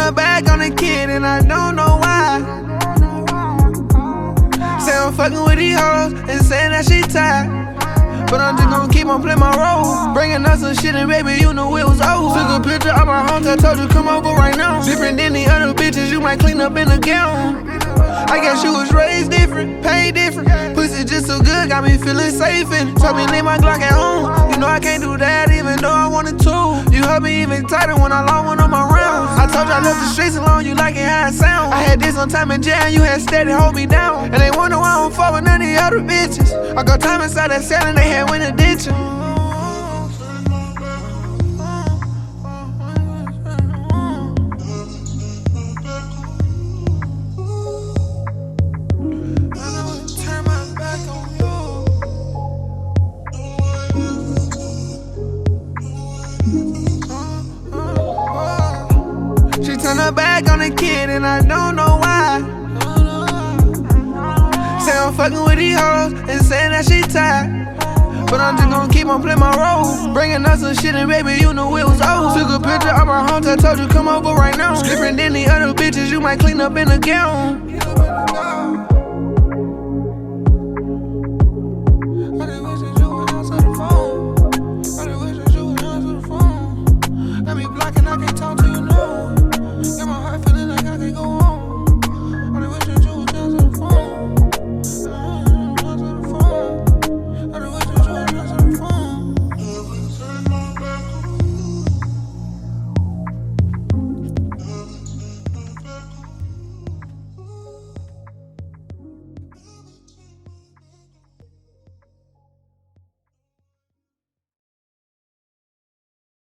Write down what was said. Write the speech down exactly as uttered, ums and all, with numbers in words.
her back on the kid and I don't know why. Say I'm fucking with these hoes and saying that she tired, but I'm just gon' keep on playing my role. Bringing up some shit and baby, you knew it was over. Took a picture of my home, I told you come over right now. Different than the other bitches, you might clean up in the gown. I guess you was raised different, paid different. Pussy just so good, got me feeling safe in it. Told me leave my Glock at home. You know I can't do that even though I wanted to. You held me even tighter when I lost one of my rounds. I told you I left the streets alone, you like it how it sound. I had this on time in jail, you had steady hold me down. And they wonder why I don't fuck with none of the other bitches. I got time inside that cell and they had went addiction. She turned her back on the kid and I don't know why. Say I'm fucking with these hoes and saying that she tired, but I'm just gon' keep on playing my role. Bringing up some shit and baby, you knew it was over. Took a picture of my home, I told you come over right now. Different than the other bitches, you might clean up in the gown.